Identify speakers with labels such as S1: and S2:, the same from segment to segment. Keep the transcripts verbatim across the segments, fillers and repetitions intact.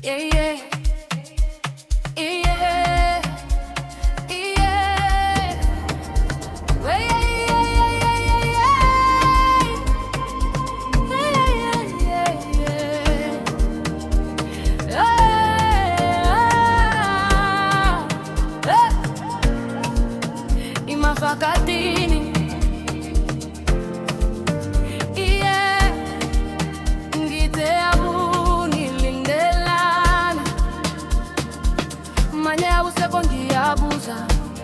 S1: Yeah, yeah, yeah, yeah. Well, yeah, yeah, yeah, yeah, yeah, yeah, yeah. Ah, ah. Imafakatini. Yeah, ngite abuni lindelana. Manya usekongiabuza.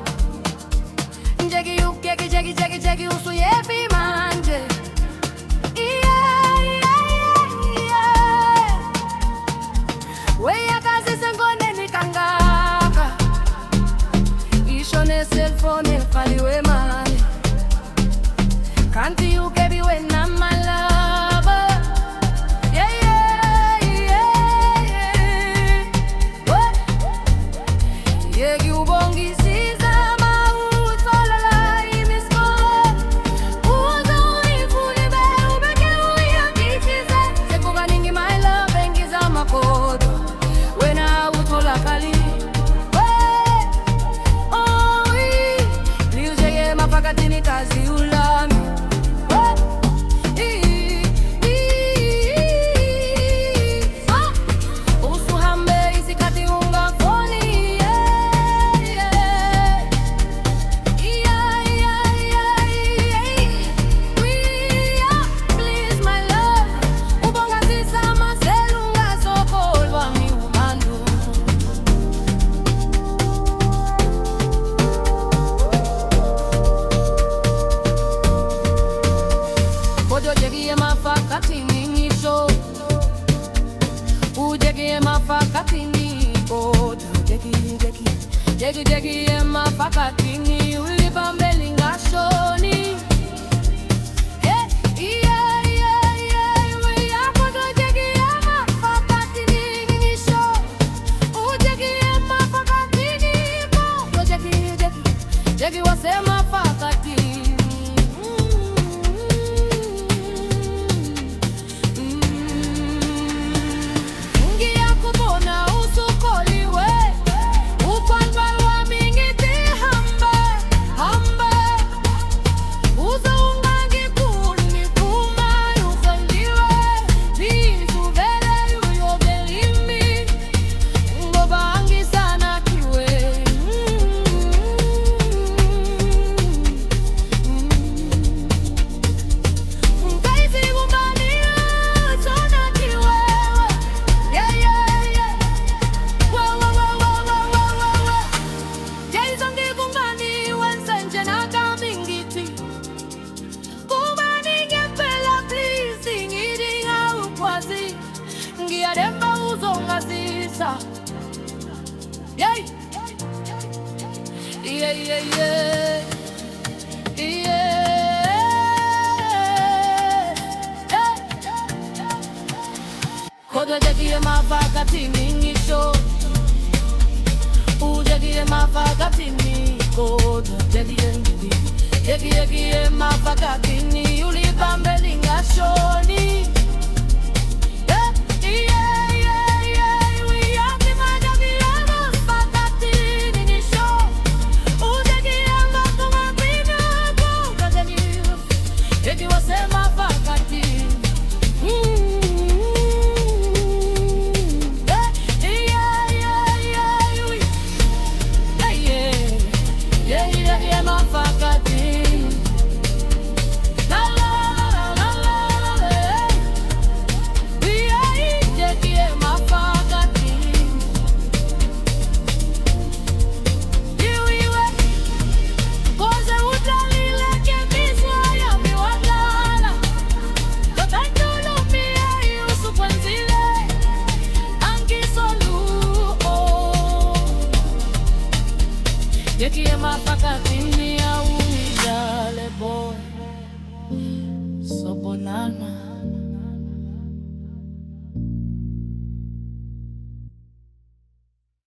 S1: Njegi ukeki jegi jegi jegi usu yepi manje. Yeah, yeah, yeah. Weya kazi sengone nikangaka. Ishone cellphone faliwe mani. Kanti you get me when I'm my lover. Yeah, yeah, yeah, yeah. What? Yeah, you bongi siza mauto la la imisko. Uzo ifuli be ubeke uya kichize. Sekunga ningi my love engiza makoto. Wena utola kali. Oh, liuze ye mapakatini kazi ulami. Mafakatini kodo jeki jeki jeki jeki ye mafakatini ulipa mbelinga shoni. Yeah, yeah, yeah, yeah. We are kodo jeki ye mafakatini nisho. U jeki ye mafakatini kodo jeki jeki jeki wase mafakatini. Yeah, yeah, yeah, yeah, yeah. Kodo jeki ye mafakatini nisho. U jeki ye mafakatini kodo jeki jeki jeki jeki ye mafakatini ulipa mbelinga shoni. Jeki ye mafakatini ya uijale boy. So bonana.